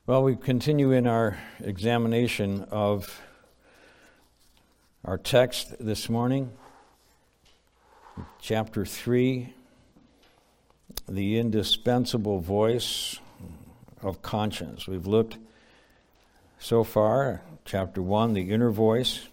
Well, we continue in our examination of our text this morning, chapter 3, the indispensable voice of conscience. We've looked so far, chapter 1, the inner voice,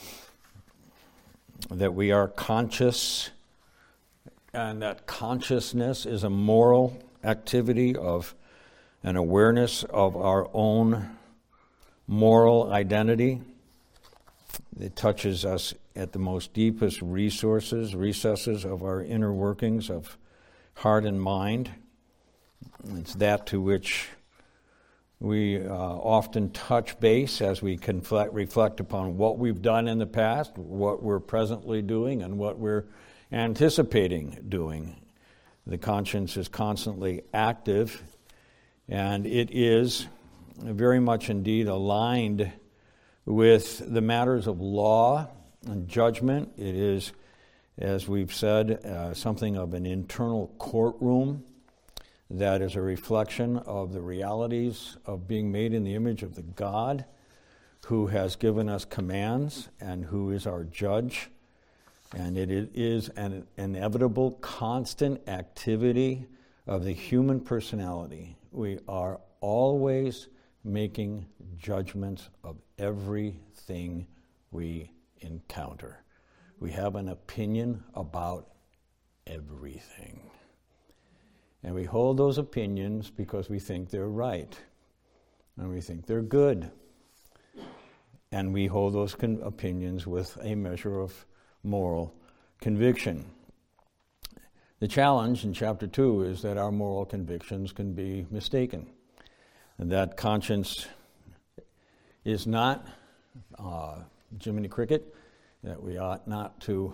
that we are conscious, and that consciousness is a moral activity of an awareness of our own moral identity. It touches us at the most deepest recesses of our inner workings of heart and mind. It's that to which we often touch base as we reflect upon what we've done in the past, what we're presently doing, and what we're anticipating doing. The conscience is constantly active, and it is very much indeed aligned with the matters of law and judgment. It is, as we've said, something of an internal courtroom that is a reflection of the realities of being made in the image of the God who has given us commands and who is our judge. And it is an inevitable, constant activity of the human personality. We are always making judgments of everything we encounter. We have an opinion about everything. And we hold those opinions because we think they're right. And we think they're good. And we hold those opinions with a measure of moral conviction. The challenge in chapter 2 is that our moral convictions can be mistaken, and that conscience is not Jiminy Cricket, that we ought not to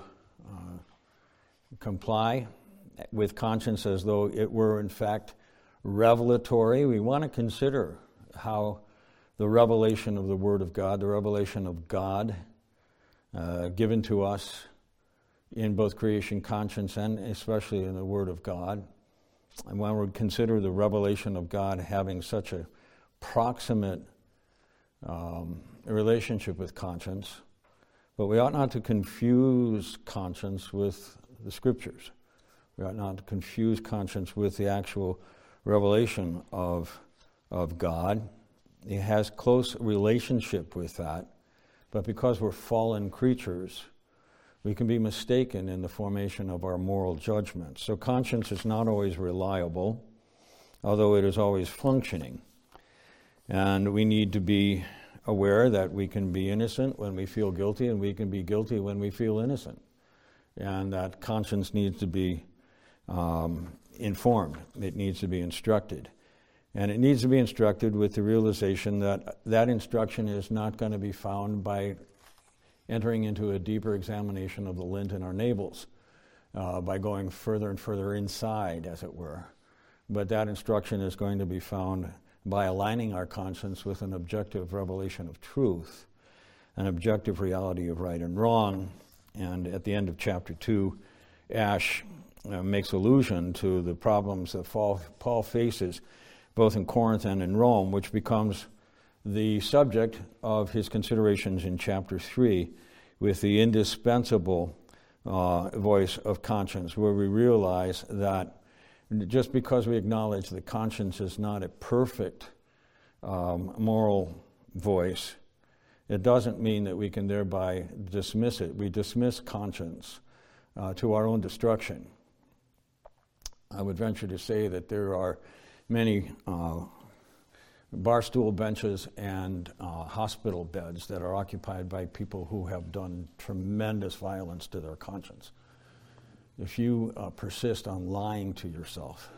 comply with conscience as though it were in fact revelatory. We want to consider how the revelation of the Word of God, the revelation of God given to us in both creation, conscience, and especially in the Word of God. And when we consider the revelation of God having such a proximate relationship with conscience, but we ought not to confuse conscience with the Scriptures. We ought not to confuse conscience with the actual revelation of God. It has close relationship with that, but because we're fallen creatures, we can be mistaken in the formation of our moral judgments. So conscience is not always reliable, although it is always functioning. And we need to be aware that we can be innocent when we feel guilty, and we can be guilty when we feel innocent. And that conscience needs to be informed. It needs to be instructed. And it needs to be instructed with the realization that that instruction is not going to be found by entering into a deeper examination of the lint in our navels, by going further and further inside, as it were. But that instruction is going to be found by aligning our conscience with an objective revelation of truth, an objective reality of right and wrong. And at the end of chapter 2, Ash makes allusion to the problems that Paul faces both in Corinth and in Rome, which becomes the subject of his considerations in chapter 3 with the indispensable voice of conscience, where we realize that just because we acknowledge that conscience is not a perfect moral voice, it doesn't mean that we can thereby dismiss it. We dismiss conscience to our own destruction. I would venture to say that there are many barstool benches and hospital beds that are occupied by people who have done tremendous violence to their conscience. If you persist on lying to yourself,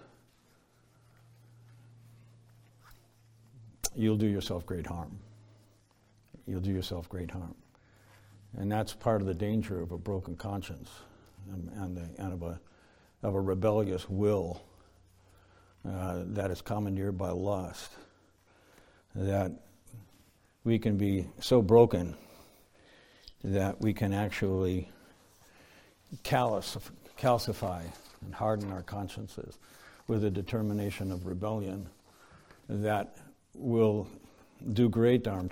you'll do yourself great harm. You'll do yourself great harm. And that's part of the danger of a broken conscience and of a rebellious will that is commandeered by lust, that we can be so broken that we can actually calcify and harden our consciences with a determination of rebellion that will do great harm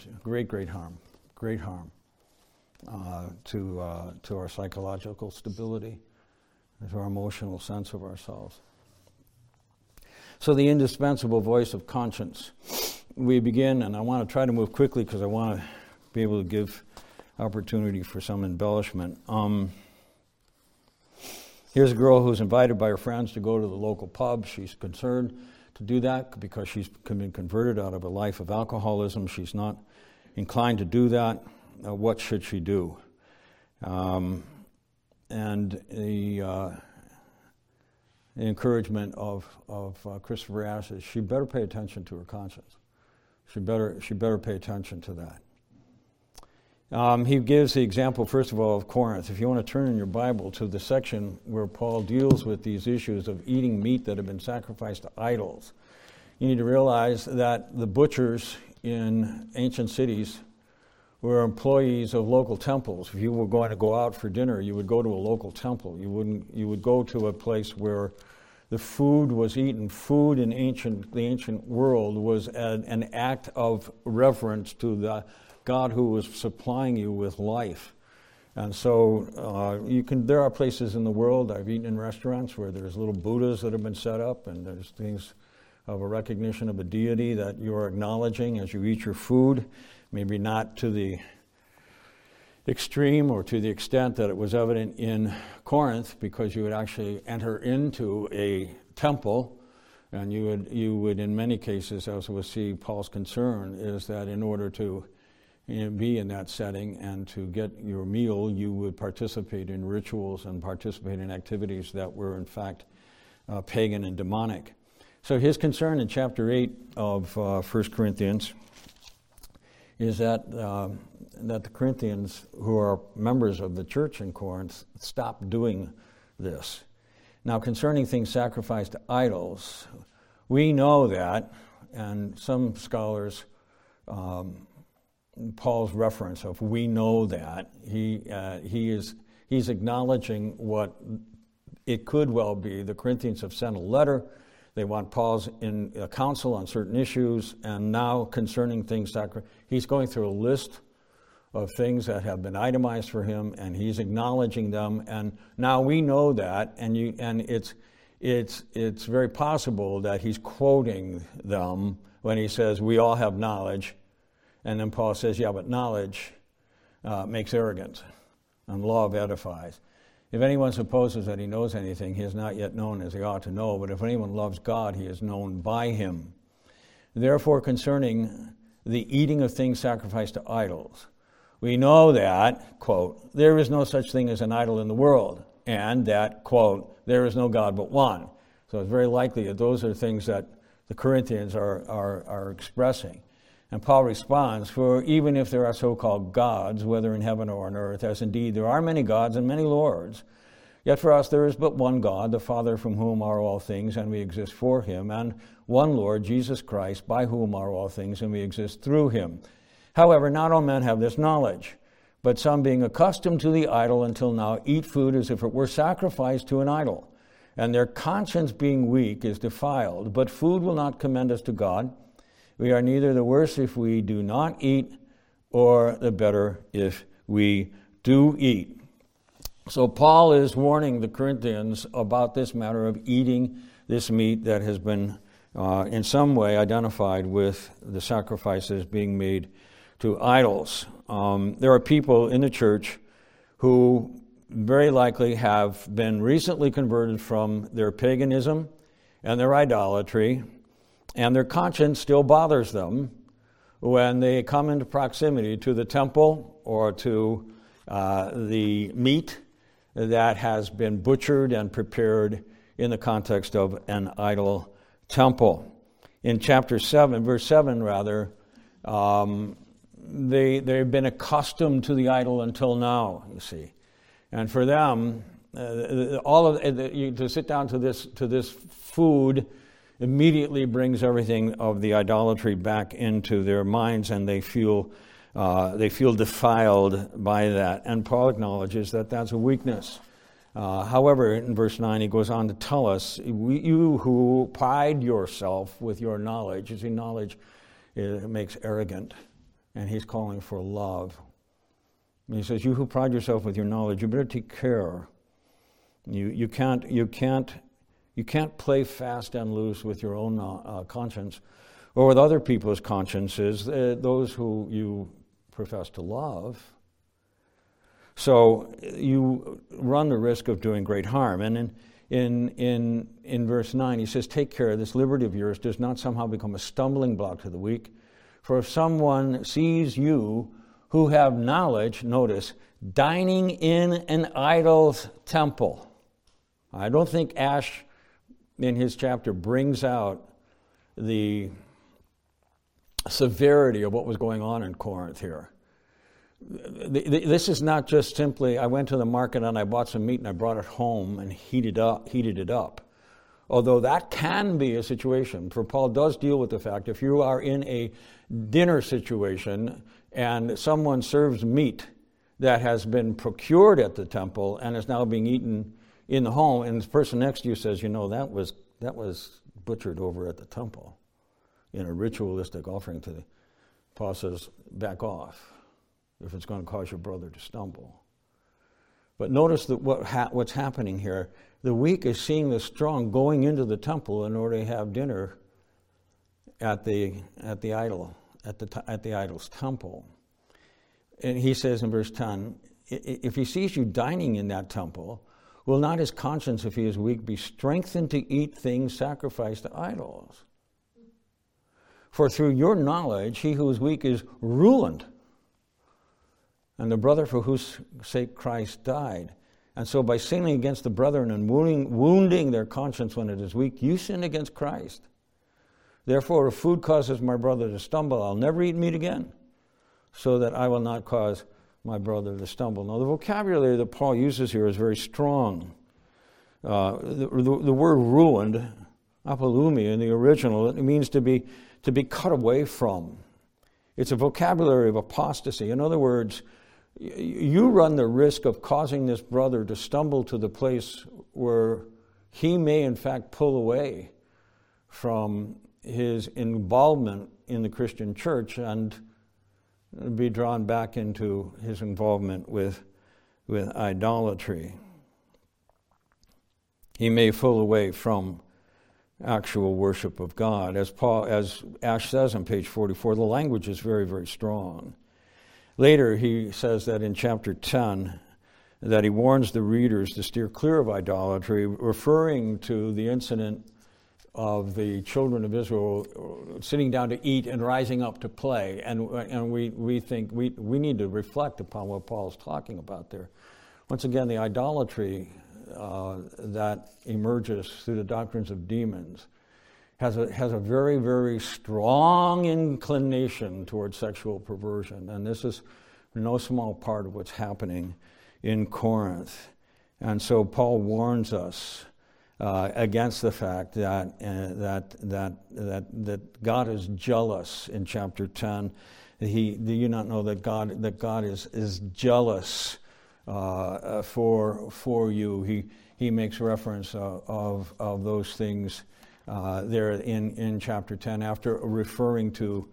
to our psychological stability, to our emotional sense of ourselves. So the indispensable voice of conscience. We begin, and I want to try to move quickly because I want to be able to give opportunity for some embellishment. Here's a girl who's invited by her friends to go to the local pub. She's concerned to do that because she's been converted out of a life of alcoholism. She's not inclined to do that. What should she do? And the encouragement of Christopher Ash is she better pay attention to her conscience. She better pay attention to that. He gives the example, first of all, of Corinth. If you want to turn in your Bible to the section where Paul deals with these issues of eating meat that have been sacrificed to idols, you need to realize that the butchers in ancient cities were employees of local temples. If you were going to go out for dinner, you would go to a local temple. You would go to a place where the food was eaten. Food in the ancient world was an act of reverence to the God who was supplying you with life. And so there are places in the world, I've eaten in restaurants where there's little Buddhas that have been set up, and there's things of a recognition of a deity that you are acknowledging as you eat your food, maybe not to the extreme or to the extent that it was evident in Corinth, because you would actually enter into a temple, and you would in many cases, as we'll see, Paul's concern is that in order to be in that setting and to get your meal, you would participate in rituals and participate in activities that were in fact pagan and demonic. So his concern in chapter 8 of 1 Corinthians is that the Corinthians, who are members of the church in Corinth, stop doing this. Now, concerning things sacrificed to idols, we know that, and some scholars, Paul's reference of "we know that," he's acknowledging what it could well be. The Corinthians have sent a letter. They want Paul's in a counsel on certain issues, and now concerning things he's going through a list of things that have been itemized for him, and he's acknowledging them. And now we know that, and it's very possible that he's quoting them when he says, "We all have knowledge." And then Paul says, yeah, but knowledge makes arrogant, and love edifies. If anyone supposes that he knows anything, he is not yet known as he ought to know, but if anyone loves God, he is known by him. Therefore, concerning the eating of things sacrificed to idols, we know that, quote, there is no such thing as an idol in the world, and that, quote, there is no God but one. So it's very likely that those are things that the Corinthians are expressing. And Paul responds, for even if there are so-called gods, whether in heaven or on earth, as indeed there are many gods and many lords, yet for us there is but one God, the Father, from whom are all things, and we exist for him, and one Lord, Jesus Christ, by whom are all things, and we exist through him. However, not all men have this knowledge, but some, being accustomed to the idol until now, eat food as if it were sacrificed to an idol, and their conscience being weak is defiled. But food will not commend us to God. We are neither the worse if we do not eat, or the better if we do eat. So Paul is warning the Corinthians about this matter of eating this meat that has been in some way identified with the sacrifices being made to idols. There are people in the church who very likely have been recently converted from their paganism and their idolatry, and their conscience still bothers them when they come into proximity to the temple or to the meat that has been butchered and prepared in the context of an idol temple. In chapter 7, verse 7 rather, they've been accustomed to the idol until now, you see. And for them, to sit down to this food immediately brings everything of the idolatry back into their minds, and they feel defiled by that. And Paul acknowledges that that's a weakness. However, in verse 9, he goes on to tell us, you who pride yourself with your knowledge, you see, knowledge it makes arrogant, and he's calling for love. And he says, you who pride yourself with your knowledge, you better take care. You can't play fast and loose with your own conscience or with other people's consciences, those who you profess to love. So you run the risk of doing great harm. And in verse 9, he says, take care, this liberty of yours does not somehow become a stumbling block to the weak. For if someone sees you who have knowledge, notice, dining in an idol's temple. I don't think Ash, in his chapter, brings out the severity of what was going on in Corinth here. This is not just simply, I went to the market and I bought some meat and I brought it home and heated it up. Although that can be a situation, for Paul does deal with the fact if you are in a dinner situation and someone serves meat that has been procured at the temple and is now being eaten in the home, and the person next to you says, that was butchered over at the temple in a ritualistic offering to the, Paul says, back off if it's going to cause your brother to stumble. But notice that what's happening here. The weak is seeing the strong going into the temple in order to have dinner at the idol's temple. And he says in verse 10, if he sees you dining in that temple, will not his conscience, if he is weak, be strengthened to eat things sacrificed to idols? For through your knowledge, he who is weak is ruined, and the brother for whose sake Christ died. And so by sinning against the brethren and wounding their conscience when it is weak, you sin against Christ. Therefore, if food causes my brother to stumble, I'll never eat meat again, so that I will not cause my brother to stumble. Now, the vocabulary that Paul uses here is very strong. The word ruined, apolumi in the original, it means to be cut away from. It's a vocabulary of apostasy. In other words, you run the risk of causing this brother to stumble to the place where he may in fact pull away from his involvement in the Christian church and be drawn back into his involvement with idolatry. He may pull away from actual worship of God. As Ash says on page 44, the language is very, very strong. Later, he says that in chapter 10, that he warns the readers to steer clear of idolatry, referring to the incident of the children of Israel sitting down to eat and rising up to play. And we think we need to reflect upon what Paul's talking about there. Once again, the idolatry that emerges through the doctrines of demons has a very, very strong inclination towards sexual perversion. And this is no small part of what's happening in Corinth. And so Paul warns us against the fact that God is jealous in chapter 10. Do you not know that God is jealous for you? He makes reference of those things there in chapter 10 after referring to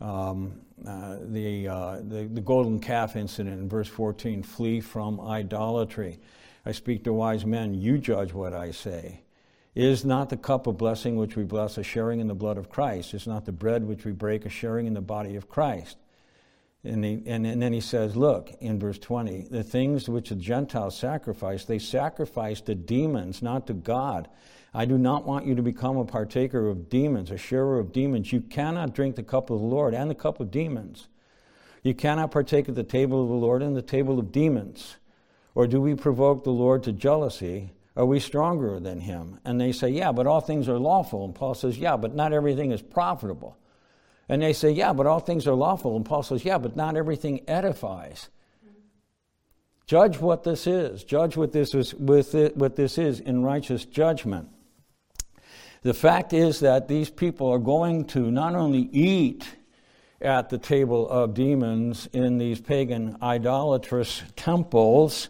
the golden calf incident in verse 14. Flee from idolatry. I speak to wise men, you judge what I say. Is not the cup of blessing which we bless a sharing in the blood of Christ? Is not the bread which we break a sharing in the body of Christ? And then he says, look, in verse 20, the things which the Gentiles sacrifice, they sacrifice to demons, not to God. I do not want you to become a partaker of demons, a sharer of demons. You cannot drink the cup of the Lord and the cup of demons. You cannot partake at the table of the Lord and the table of demons. Or do we provoke the Lord to jealousy? Are we stronger than him? And they say, yeah, but all things are lawful. And Paul says, yeah, but not everything is profitable. And they say, yeah, but all things are lawful. And Paul says, yeah, but not everything edifies. Judge what this is. Judge what this is in righteous judgment. The fact is that these people are going to not only eat at the table of demons in these pagan idolatrous temples,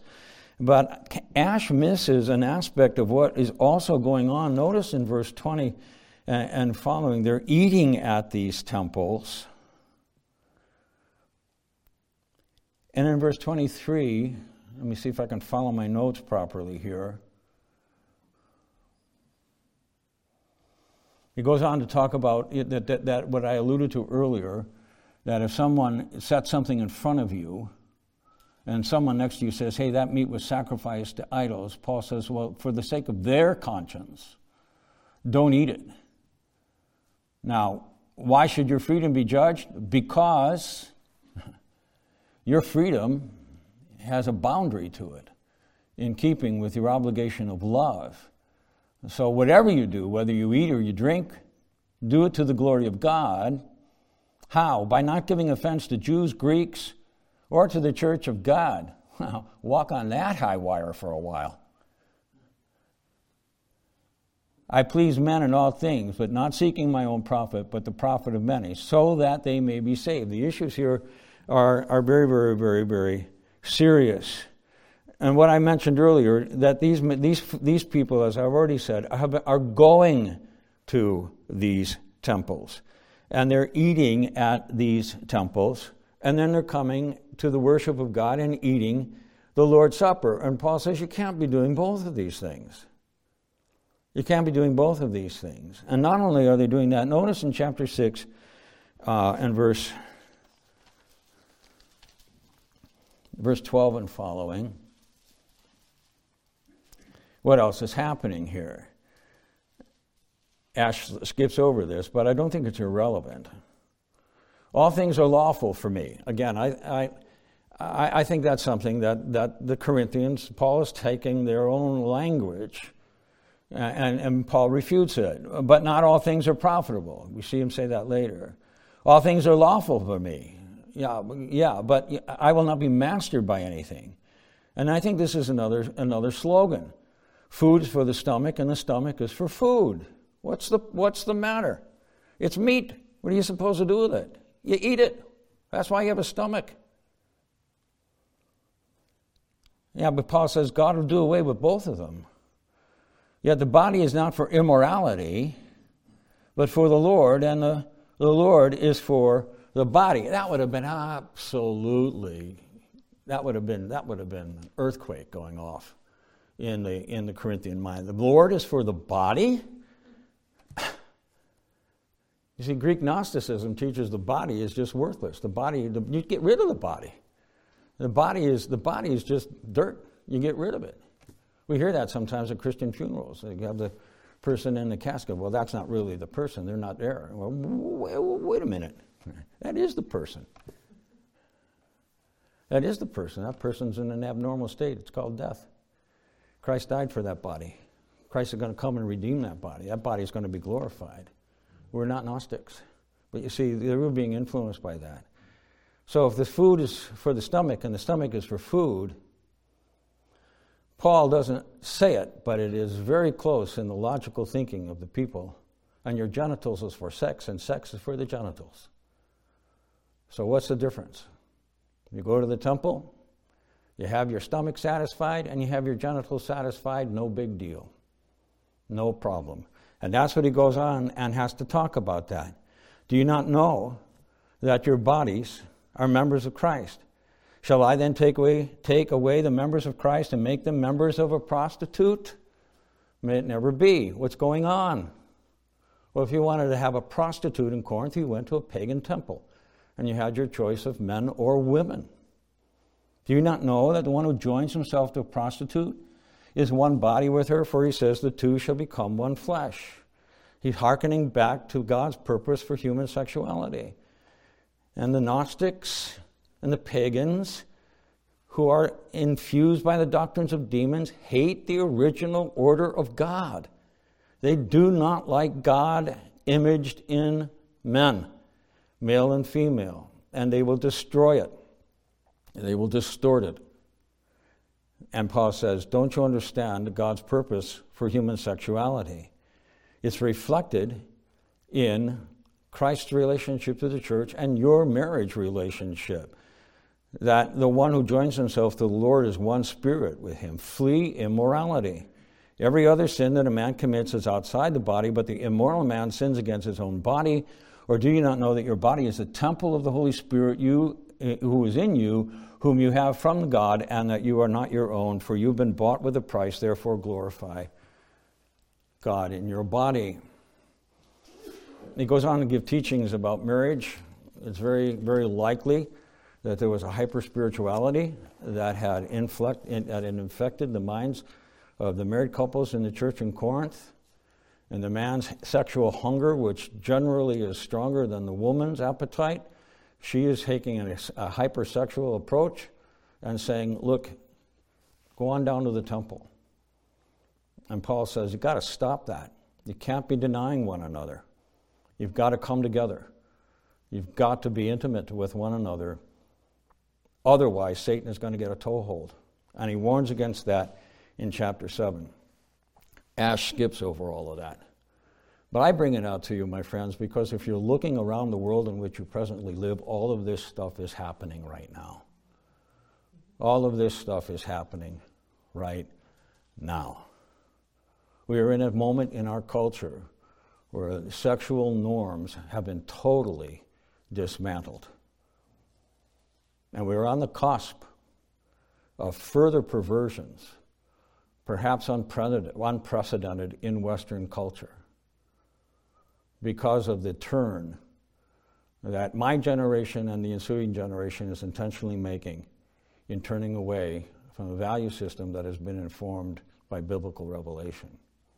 but Ash misses an aspect of what is also going on. Notice in verse 20 and following. They're eating at these temples. And in verse 23, let me see if I can follow my notes properly here. He goes on to talk about that what I alluded to earlier, that if someone sets something in front of you, and someone next to you says, hey, that meat was sacrificed to idols, Paul says, well, for the sake of their conscience, don't eat it. Now, why should your freedom be judged? Because your freedom has a boundary to it, in keeping with your obligation of love. So whatever you do, whether you eat or you drink, do it to the glory of God. How? By not giving offense to Jews, Greeks, or to the church of God. Well, walk on that high wire for a while. I please men in all things, but not seeking my own profit, but the profit of many, so that they may be saved. The issues here are very, very, very, very serious. And what I mentioned earlier, that these people, as I've already said, are going to these temples. And they're eating at these temples. And then they're coming to the worship of God and eating the Lord's Supper. And Paul says you can't be doing both of these things. You can't be doing both of these things. And not only are they doing that, notice in chapter 6 and verse 12 and following, what else is happening here? Ash skips over this, but I don't think it's irrelevant. All things are lawful for me. Again, I think that's something that the Corinthians, Paul is taking their own language, and Paul refutes it. But not all things are profitable. We see him say that later. All things are lawful for me. Yeah, but I will not be mastered by anything. And I think this is another slogan. Food is for the stomach, and the stomach is for food. What's the matter? It's meat. What are you supposed to do with it? You eat it. That's why you have a stomach. Yeah, but Paul says God will do away with both of them. Yet the body is not for immorality, but for the Lord, and the Lord is for the body. That would have been absolutely, that would have been an earthquake going off in the Corinthian mind. The Lord is for the body. You see, Greek Gnosticism teaches the body is just worthless. You get rid of the body. The body is just dirt. You get rid of it. We hear that sometimes at Christian funerals. You have the person in the casket. Well, that's not really the person. They're not there. Well, wait a minute. That is the person. That is the person. That person's in an abnormal state. It's called death. Christ died for that body. Christ is going to come and redeem that body. That body is going to be glorified. We're not Gnostics. But you see, they were being influenced by that. So if the food is for the stomach and the stomach is for food, Paul doesn't say it, but it is very close in the logical thinking of the people. And your genitals is for sex, and sex is for the genitals. So what's the difference? You go to the temple, you have your stomach satisfied, and you have your genitals satisfied, no big deal. No problem. And that's what he goes on and has to talk about that. Do you not know that your bodies are members of Christ? Shall I then take away the members of Christ and make them members of a prostitute? May it never be. What's going on? Well, if you wanted to have a prostitute in Corinth, you went to a pagan temple, and you had your choice of men or women. Do you not know that the one who joins himself to a prostitute is one body with her? For he says the two shall become one flesh. He's hearkening back to God's purpose for human sexuality. And the Gnostics and the pagans who are infused by the doctrines of demons hate the original order of God. They do not like God imaged in men, male and female, and they will destroy it. They will distort it. And Paul says, don't you understand God's purpose for human sexuality? It's reflected in Christ's relationship to the church and your marriage relationship. That the one who joins himself to the Lord is one spirit with him. Flee immorality. Every other sin that a man commits is outside the body, but the immoral man sins against his own body. Or do you not know that your body is the temple of the Holy Spirit who is in you, whom you have from God, and that you are not your own, for you've been bought with a price, therefore glorify God in your body. He goes on to give teachings about marriage. It's very, very likely that there was a hyper-spirituality that had infected the minds of the married couples in the church in Corinth, and the man's sexual hunger, which generally is stronger than the woman's appetite. She is taking a hypersexual approach and saying, look, go on down to the temple. And Paul says, you've got to stop that. You can't be denying one another. You've got to come together. You've got to be intimate with one another. Otherwise, Satan is going to get a toehold. And he warns against that in chapter 7. Ash skips over all of that. But I bring it out to you, my friends, because if you're looking around the world in which you presently live, all of this stuff is happening right now. All of this stuff is happening right now. We are in a moment in our culture where sexual norms have been totally dismantled. And we're on the cusp of further perversions, perhaps unprecedented in Western culture, because of the turn that my generation and the ensuing generation is intentionally making in turning away from a value system that has been informed by biblical revelation.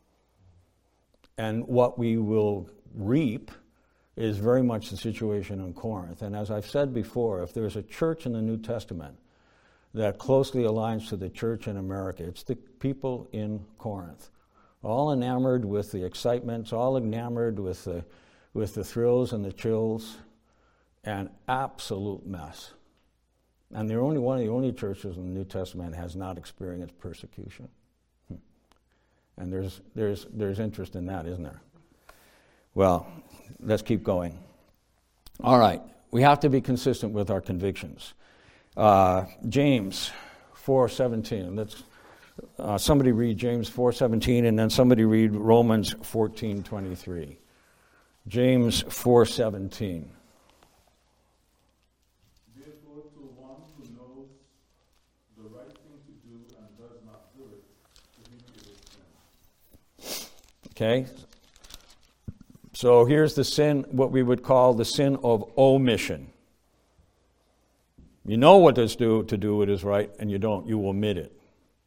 And what we will reap is very much the situation in Corinth. And as I've said before, if there's a church in the New Testament that closely aligns to the church in America, it's the people in Corinth. All enamored with the excitements, all enamored with the thrills and the chills, and absolute mess. And they're only one of the only churches in the New Testament that has not experienced persecution. And there's interest in that, isn't there? Well, let's keep going. All right, we have to be consistent with our convictions. James 4:17. Let's somebody read James 4:17, and then somebody read Romans 14:23. James 4:17. Therefore, to one who knows the right thing to do and does not do it, to him it is sin. Okay. So here's the sin, what we would call the sin of omission. You know what to do what is right, and you don't. You omit it.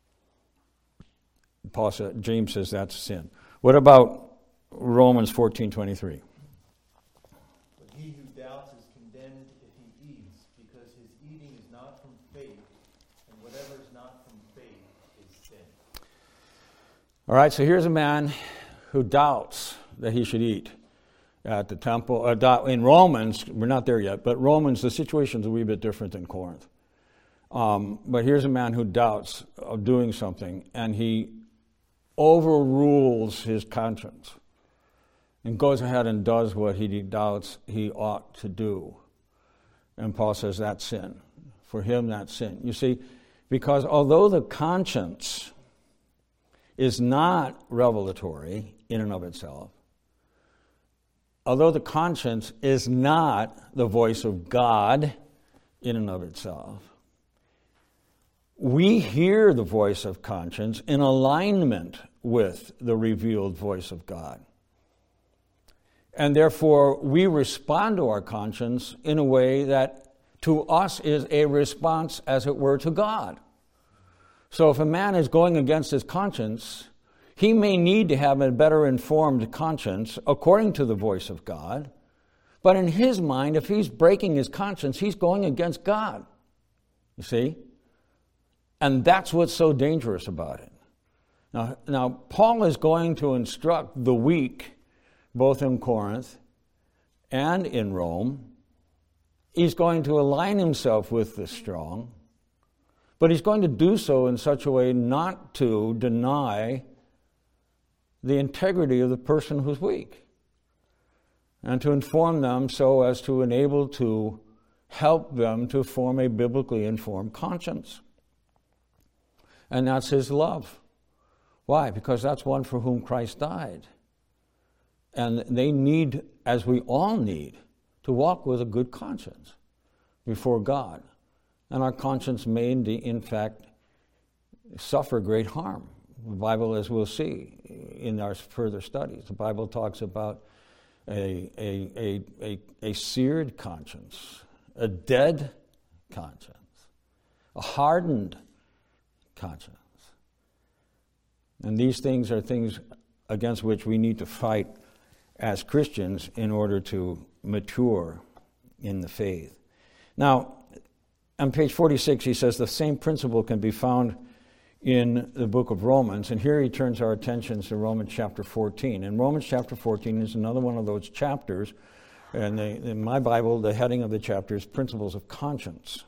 James says that's sin. What about Romans 14:23? But he who doubts is condemned if he eats, because his eating is not from faith, and whatever is not from faith is sin. All right, so here's a man who doubts that he should eat at the temple. In Romans, we're not there yet, but Romans, the situation's a wee bit different than Corinth. But here's a man who doubts of doing something, and he overrules his conscience and goes ahead and does what he doubts he ought to do. And Paul says that's sin. For him, that's sin. You see, because although the conscience is not revelatory in and of itself, although the conscience is not the voice of God in and of itself, we hear the voice of conscience in alignment with the revealed voice of God. And therefore, we respond to our conscience in a way that to us is a response, as it were, to God. So if a man is going against his conscience, he may need to have a better informed conscience according to the voice of God. But in his mind, if he's breaking his conscience, he's going against God. You see? And that's what's so dangerous about it. Now, Paul is going to instruct the weak, both in Corinth and in Rome. He's going to align himself with the strong, but he's going to do so in such a way not to deny the integrity of the person who's weak, and to inform them so as to enable to help them to form a biblically informed conscience. And that's his love. Why? Because that's one for whom Christ died. And they need, as we all need, to walk with a good conscience before God. And our conscience may, in fact, suffer great harm. The Bible, as we'll see in our further studies, the Bible talks about a seared conscience, a dead conscience, a hardened conscience. And these things are things against which we need to fight as Christians in order to mature in the faith. Now, on page 46, he says the same principle can be found in the book of Romans, and here he turns our attention to Romans chapter 14. And Romans chapter 14 is another one of those chapters, and in my Bible, the heading of the chapter is Principles of Conscience.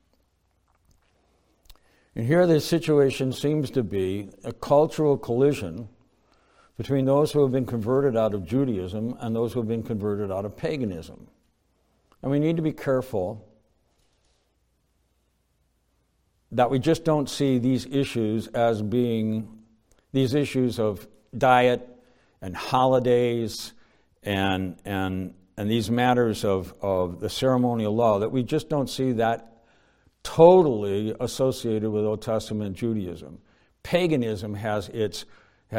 And here the situation seems to be a cultural collision between those who have been converted out of Judaism and those who have been converted out of paganism. And we need to be careful that we just don't see these issues as being these issues of diet and holidays and these matters of the ceremonial law, that we just don't see that totally associated with Old Testament Judaism. Paganism has its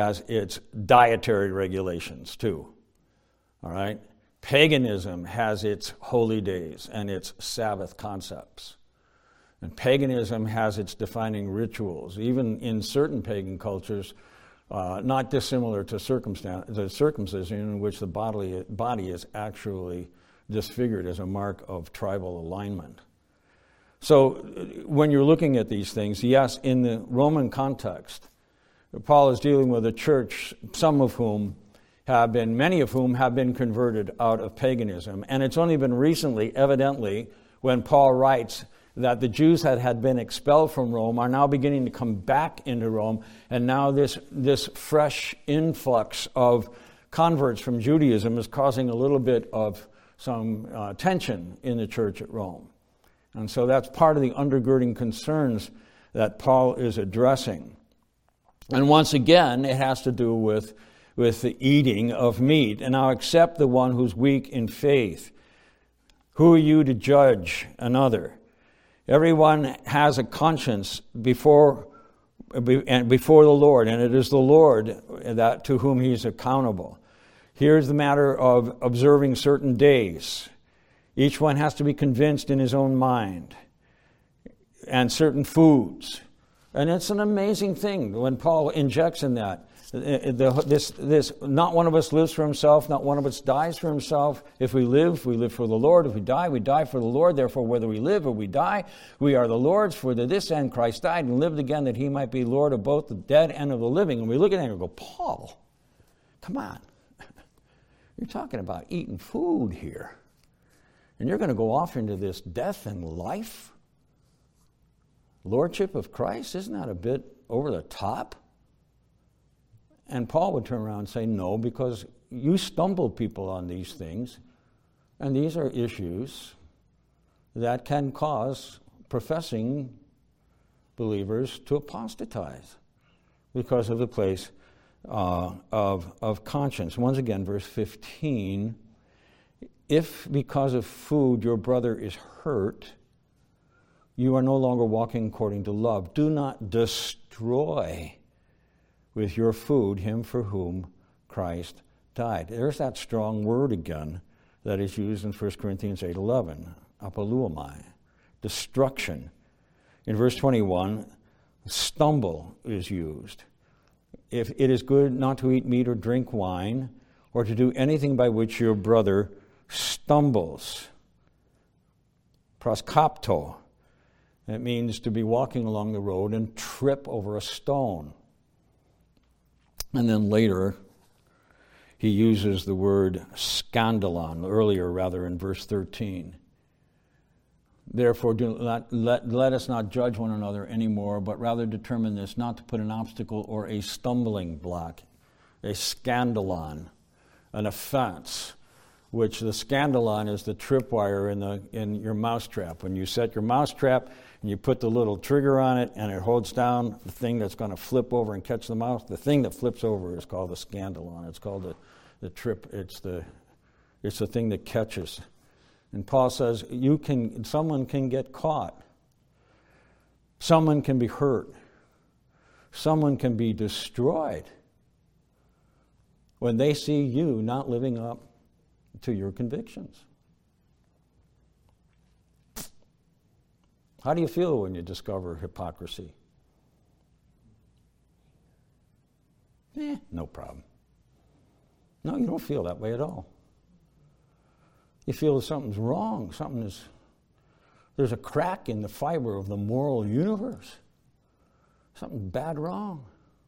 dietary regulations too. All right? Paganism has its holy days and its Sabbath concepts. And paganism has its defining rituals, even in certain pagan cultures, not dissimilar to the circumcision, in which the body is actually disfigured as a mark of tribal alignment. So when you're looking at these things, yes, in the Roman context, Paul is dealing with a church, many of whom have been converted out of paganism. And it's only been recently, evidently, when Paul writes that the Jews that had been expelled from Rome are now beginning to come back into Rome, and now this fresh influx of converts from Judaism is causing a little bit of some tension in the church at Rome. And so that's part of the undergirding concerns that Paul is addressing. And once again, it has to do with the eating of meat. And now accept the one who's weak in faith. Who are you to judge another? Everyone has a conscience before the Lord, and it is the Lord that to whom he is accountable. Here's the matter of observing certain days. Each one has to be convinced in his own mind. And certain foods. And it's an amazing thing when Paul injects in that. This not one of us lives for himself, not one of us dies for himself. If we live for the Lord. If we die for the Lord. Therefore, whether we live or we die, we are the Lord's. For to this end Christ died and lived again, that he might be Lord of both the dead and of the living. And we look at it and go, Paul, come on. You're talking about eating food here. And you're going to go off into this death and life? Lordship of Christ? Isn't that a bit over the top? And Paul would turn around and say, no, because you stumble people on these things, and these are issues that can cause professing believers to apostatize because of the place of conscience. Once again, verse 15, if because of food your brother is hurt, you are no longer walking according to love. Do not destroy with your food him for whom Christ died. There's that strong word again that is used in 1 Corinthians 8:11, apoluomai, destruction. In verse 21, stumble is used. If it is good not to eat meat or drink wine, or to do anything by which your brother stumbles. Proskopto. It means to be walking along the road and trip over a stone. And then later, he uses the word scandalon, earlier rather in verse 13. Therefore, let us not judge one another anymore, but rather determine this, not to put an obstacle or a stumbling block, a scandalon, an offense, which the scandalon is the tripwire in your mousetrap. When you set your mousetrap and you put the little trigger on it and it holds down the thing that's going to flip over and catch the mouse, the thing that flips over is called the scandalon. It's called the trip. It's the thing that catches. And Paul says someone can get caught. Someone can be hurt. Someone can be destroyed when they see you not living up to your convictions. How do you feel when you discover hypocrisy? No problem. No, you don't feel that way at all. You feel something's wrong. There's a crack in the fiber of the moral universe. Something bad wrong.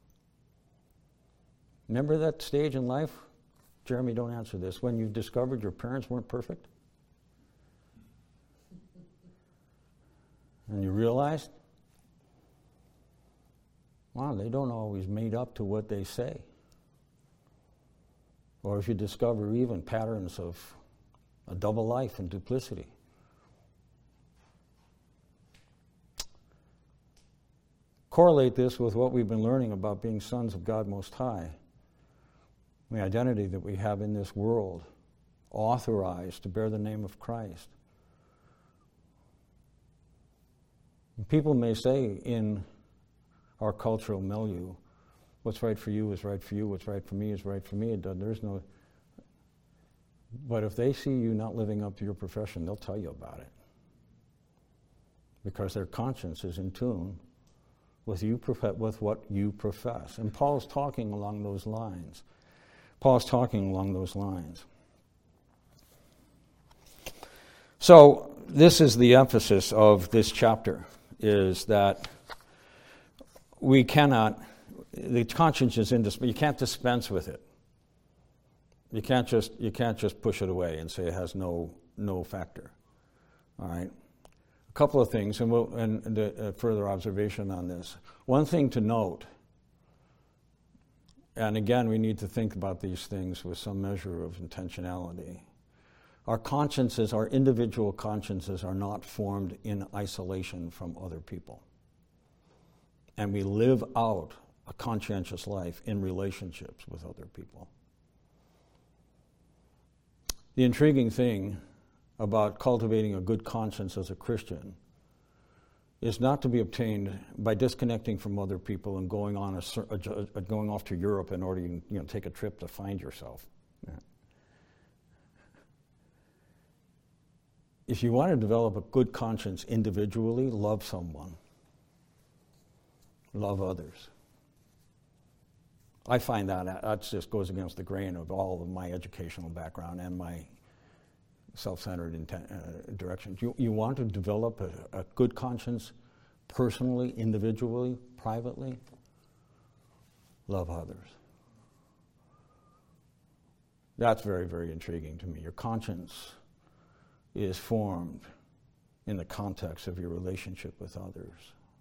Remember that stage in life? Jeremy, don't answer this. When you discovered your parents weren't perfect? And you realized, wow, they don't always meet up to what they say. Or if you discover even patterns of a double life and duplicity. Correlate this with what we've been learning about being sons of God Most High. The identity that we have in this world, authorized to bear the name of Christ. People may say in our cultural milieu, what's right for you is right for you, what's right for me is right for me. But if they see you not living up to your profession, they'll tell you about it. Because their conscience is in tune with what you profess. And Paul's talking along those lines. So this is the emphasis of this chapter, is that the conscience is indispensable. You can't dispense with it. You can't just push it away and say it has no factor. All right. A couple of things, and further observation on this. One thing to note, and again, we need to think about these things with some measure of intentionality. Our individual consciences are not formed in isolation from other people. And we live out a conscientious life in relationships with other people. The intriguing thing about cultivating a good conscience as a Christian is not to be obtained by disconnecting from other people and going off to Europe in order to take a trip to find yourself. Yeah. If you want to develop a good conscience individually, love someone. Love others. I find that just goes against the grain of all of my educational background and my self-centered directions. You want to develop a good conscience personally, individually, privately? Love others. That's very, very intriguing to me. Your conscience is formed in the context of your relationship with others.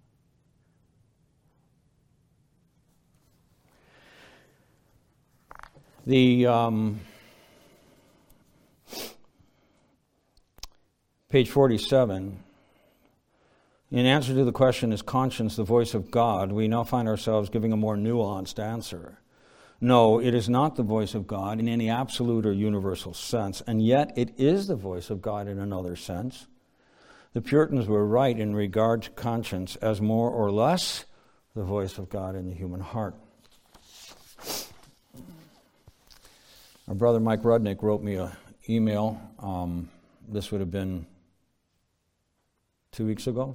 Page 47, in answer to the question, is conscience the voice of God? We now find ourselves giving a more nuanced answer. No, it is not the voice of God in any absolute or universal sense, and yet it is the voice of God in another sense. The Puritans were right in regard to conscience as more or less the voice of God in the human heart. Our brother Mike Rudnick wrote me an email. This would have been 2 weeks ago.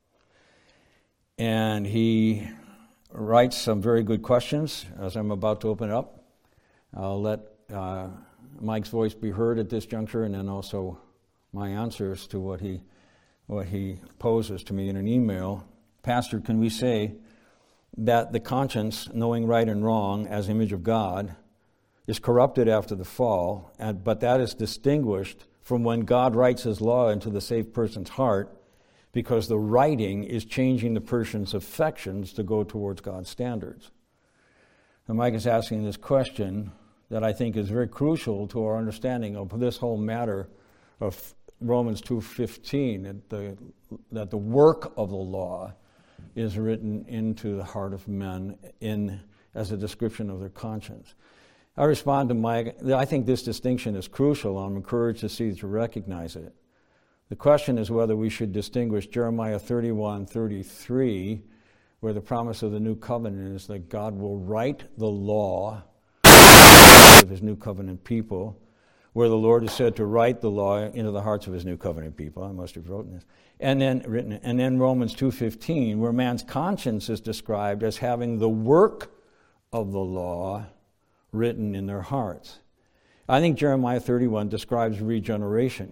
And he writes some very good questions as I'm about to open it up. I'll let Mike's voice be heard at this juncture, and then also my answers to what he poses to me in an email. Pastor, can we say that the conscience, knowing right and wrong as image of God, is corrupted after the fall, but that is distinguished from when God writes his law into the saved person's heart, because the writing is changing the person's affections to go towards God's standards. And Mike is asking this question that I think is very crucial to our understanding of this whole matter of Romans 2:15, that the work of the law is written into the heart of men as a description of their conscience. I respond to Mike. I think this distinction is crucial. I'm encouraged to see that you recognize it. The question is whether we should distinguish Jeremiah 31:33, where the promise of the new covenant is that God will write the law of his new covenant people, where the Lord is said to write the law into the hearts of his new covenant people. I must have written this. And then Romans 2:15, where man's conscience is described as having the work of the law written in their hearts. I think Jeremiah 31 describes regeneration,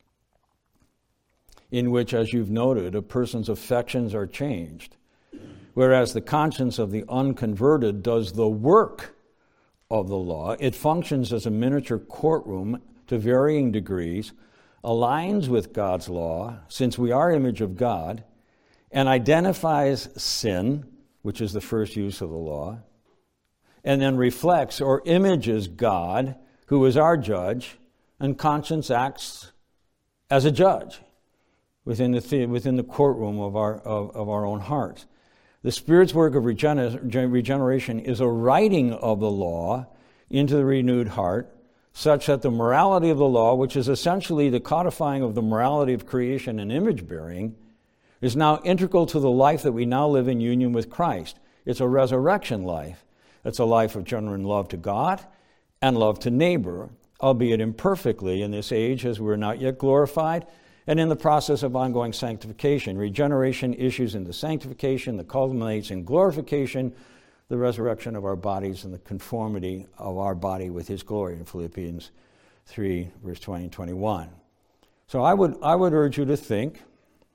in which, as you've noted, a person's affections are changed, whereas the conscience of the unconverted does the work of the law. It functions as a miniature courtroom to varying degrees, aligns with God's law, since we are image of God, and identifies sin, which is the first use of the law, and then reflects or images God, who is our judge, and conscience acts as a judge within the courtroom of our own hearts. The Spirit's work of regeneration is a writing of the law into the renewed heart, such that the morality of the law, which is essentially the codifying of the morality of creation and image-bearing, is now integral to the life that we now live in union with Christ. It's a resurrection life. It's a life of genuine love to God and love to neighbor, albeit imperfectly in this age as we're not yet glorified, and in the process of ongoing sanctification. Regeneration issues into sanctification that culminates in glorification, the resurrection of our bodies and the conformity of our body with his glory in Philippians 3, verse 20 and 21. So I would urge you to think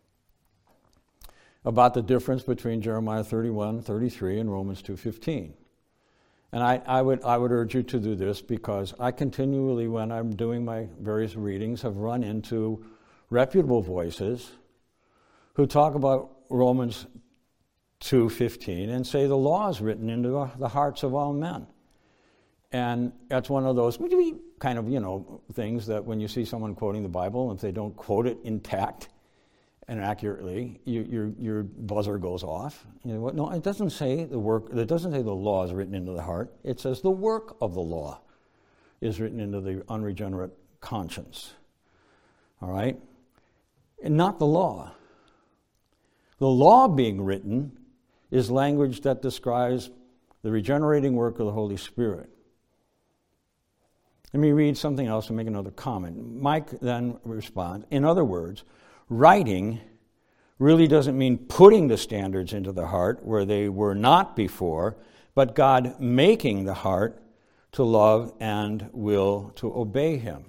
about the difference between Jeremiah 31:33 and Romans 2:15. And I would urge you to do this because I continually, when I'm doing my various readings, have run into reputable voices who talk about Romans 2:15 and say the law is written into the hearts of all men. And that's one of those kind of, things that when you see someone quoting the Bible, if they don't quote it intact and accurately, your buzzer goes off. No, it doesn't say the work. It doesn't say the law is written into the heart. It says the work of the law is written into the unregenerate conscience. All right, and not the law. The law being written is language that describes the regenerating work of the Holy Spirit. Let me read something else and make another comment. Mike then responds, in other words, writing really doesn't mean putting the standards into the heart where they were not before, but God making the heart to love and will to obey him.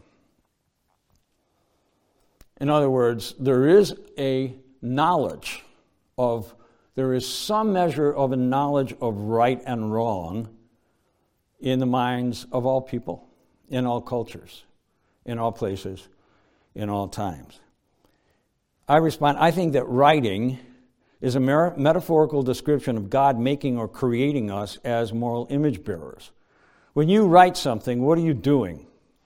In other words, there is some measure of a knowledge of right and wrong in the minds of all people, in all cultures, in all places, in all times. I respond, I think that writing is a metaphorical description of God making or creating us as moral image bearers. When you write something, what are you doing?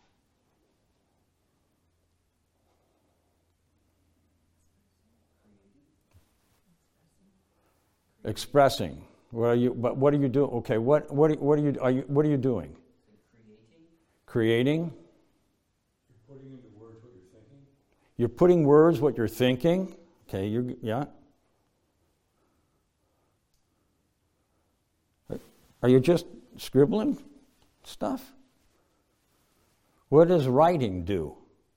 Expressing. What are you doing? Okay, what are you doing? Creating. You're putting into words what you're thinking. You're putting words what you're thinking. Okay, yeah. Are you just scribbling stuff? What does writing do?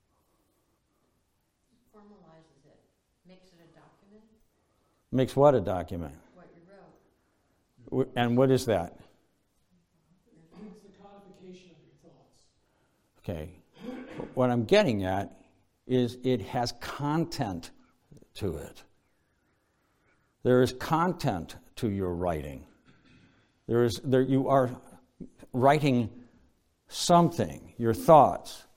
Formalizes it. Makes it a document. Makes what a document? What you wrote. And what is that? It's the codification of your thoughts. Okay. What I'm getting at is it has content to it. There is content to your writing. You are writing something, your thoughts.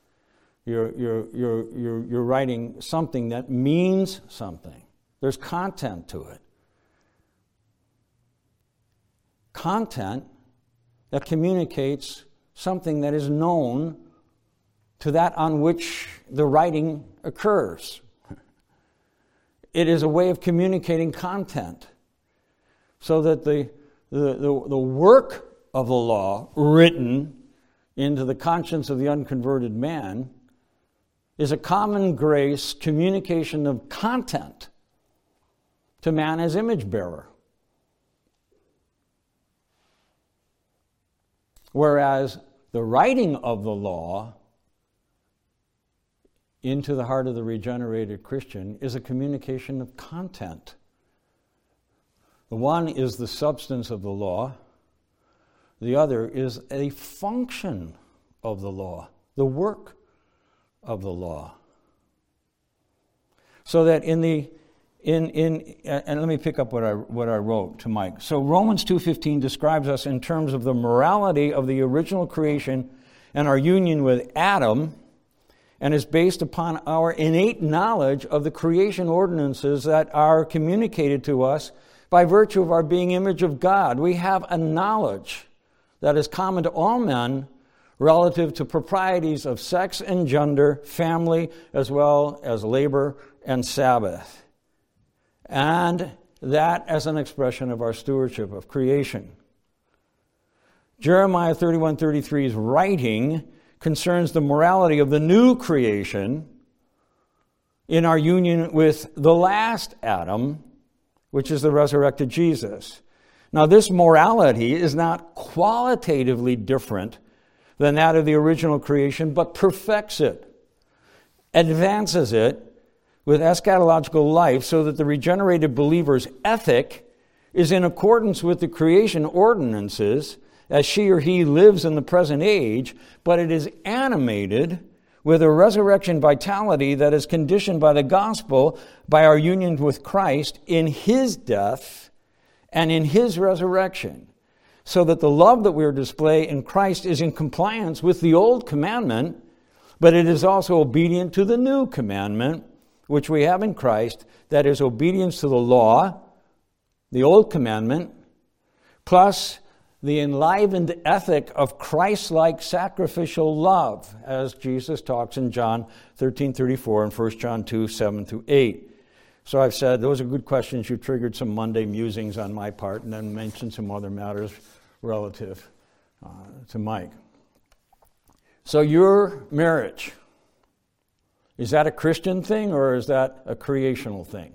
You're writing something that means something. There's content to it. Content that communicates something that is known to that on which the writing occurs. It is a way of communicating content, so that the work of the law written into the conscience of the unconverted man is a common grace communication of content to man as image bearer. Whereas the writing of the law into the heart of the regenerated Christian is a communication of content. The one is the substance of the law. The other is a function of the law, the work of the law. So that and let me pick up what I wrote to Mike. So Romans 2:15 describes us in terms of the morality of the original creation and our union with Adam, and is based upon our innate knowledge of the creation ordinances that are communicated to us by virtue of our being image of God. We have a knowledge that is common to all men relative to proprieties of sex and gender, family, as well as labor and Sabbath. And that as an expression of our stewardship of creation. Jeremiah 31:33's writing concerns the morality of the new creation in our union with the last Adam, which is the resurrected Jesus. Now, this morality is not qualitatively different than that of the original creation, but perfects it, advances it with eschatological life, so that the regenerated believer's ethic is in accordance with the creation ordinances as she or he lives in the present age, but it is animated with a resurrection vitality that is conditioned by the gospel, by our union with Christ in his death and in his resurrection, so that the love that we display in Christ is in compliance with the old commandment, but it is also obedient to the new commandment, which we have in Christ, that is obedience to the law, the old commandment, plus the enlivened ethic of Christ-like sacrificial love, as Jesus talks in John 13:34 and 1 John 2:7-8. So I've said those are good questions. You triggered some Monday musings on my part, and then mentioned some other matters relative to Mike. So your marriage, is that a Christian thing or is that a creational thing?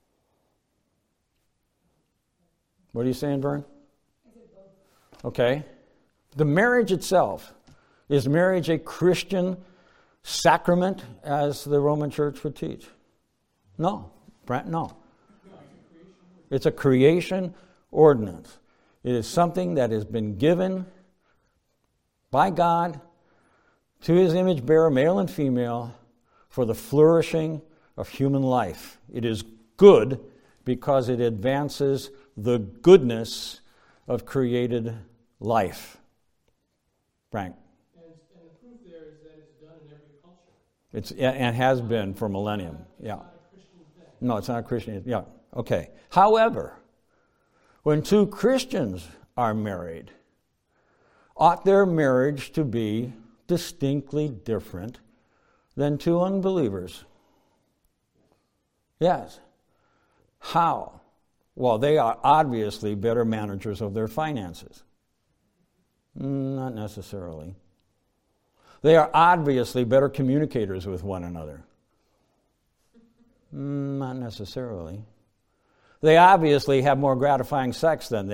What are you saying, Vern? Okay. The marriage itself, is marriage a Christian sacrament as the Roman Church would teach? No. Brent, no. It's a creation ordinance. It is something that has been given by God to his image bearer, male and female, for the flourishing of human life. It is good because it advances the goodness of created life. Frank. And the proof there is that it's done in every culture. And has been for millennium. Yeah. It's not a Christian thing. No, it's not a Christian. Yeah. Okay. However, when two Christians are married, ought their marriage to be distinctly different than two unbelievers? Yes. How? Well, they are obviously better managers of their finances. Not necessarily. They are obviously better communicators with one another. Not necessarily. They obviously have more gratifying sex than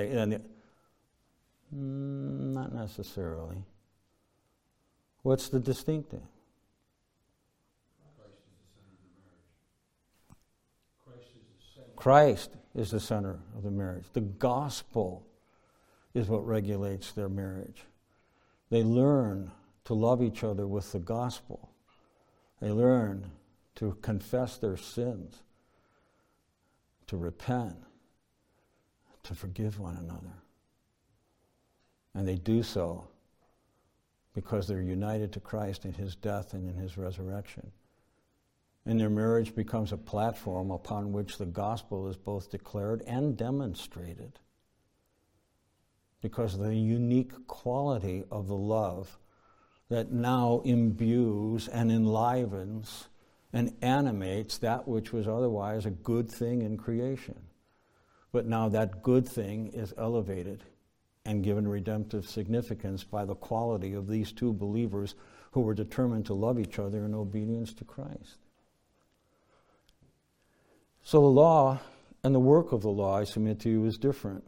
not necessarily. What's the distinctive? Christ is the center of the marriage. The gospel is what regulates their marriage. They learn to love each other with the gospel. They learn to confess their sins, to repent, to forgive one another. And they do so because they're united to Christ in his death and in his resurrection. And their marriage becomes a platform upon which the gospel is both declared and demonstrated, because of the unique quality of the love that now imbues and enlivens and animates that which was otherwise a good thing in creation. But now that good thing is elevated and given redemptive significance by the quality of these two believers who were determined to love each other in obedience to Christ. So the law and the work of the law, I submit to you, is different.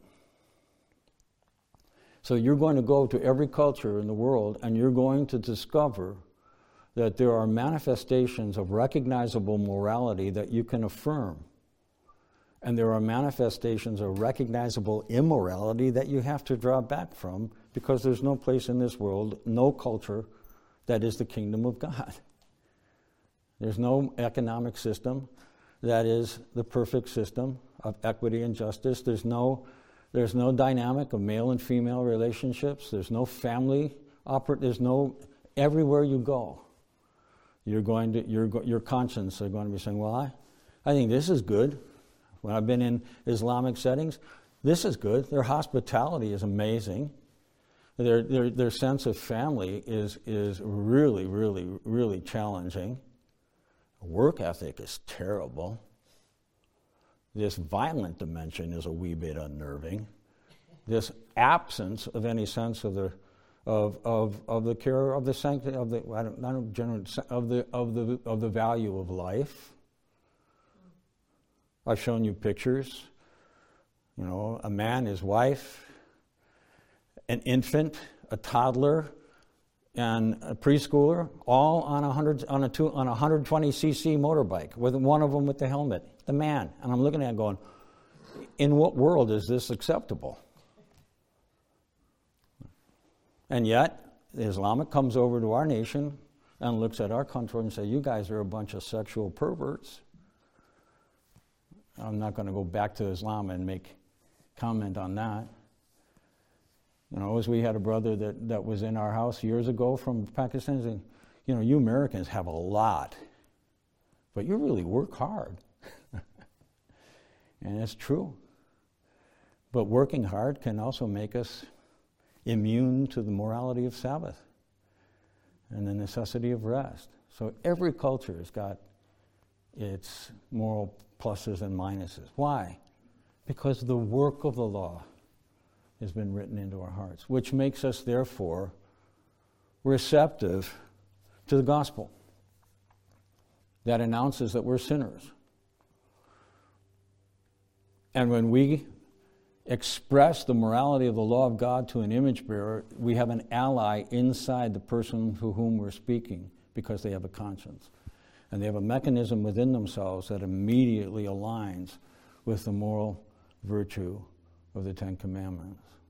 So you're going to go to every culture in the world and you're going to discover that there are manifestations of recognizable morality that you can affirm. And there are manifestations of recognizable immorality that you have to draw back from, because there's no place in this world, no culture, that is the kingdom of God. There's no economic system that is the perfect system of equity and justice. There's no dynamic of male and female relationships. There's no family there's no, everywhere you go, your conscience are going to be saying, well, I think this is good. When I've been in Islamic settings, this is good. Their hospitality is amazing. Their sense of family is really, really, really challenging. Work ethic is terrible. This violent dimension is a wee bit unnerving. This absence of any sense of the care of the sanctity of the value of life. I've shown you pictures. You know, a man, his wife, an infant, a toddler, and a preschooler, all on a 120cc motorbike, with one of them with the helmet. The man. And I'm looking at it going, in what world is this acceptable? And yet, the Islamic comes over to our nation and looks at our country and says, you guys are a bunch of sexual perverts. I'm not going to go back to Islam and make comment on that. You know, as we had a brother that was in our house years ago from Pakistan saying, you know, you Americans have a lot, but you really work hard. And it's true. But working hard can also make us immune to the morality of Sabbath and the necessity of rest. So every culture has got its moral pluses and minuses. Why? Because the work of the law has been written into our hearts, which makes us, therefore, receptive to the gospel that announces that we're sinners. And when we express the morality of the law of God to an image bearer, we have an ally inside the person to whom we're speaking, because they have a conscience. And they have a mechanism within themselves that immediately aligns with the moral virtue of the Ten Commandments.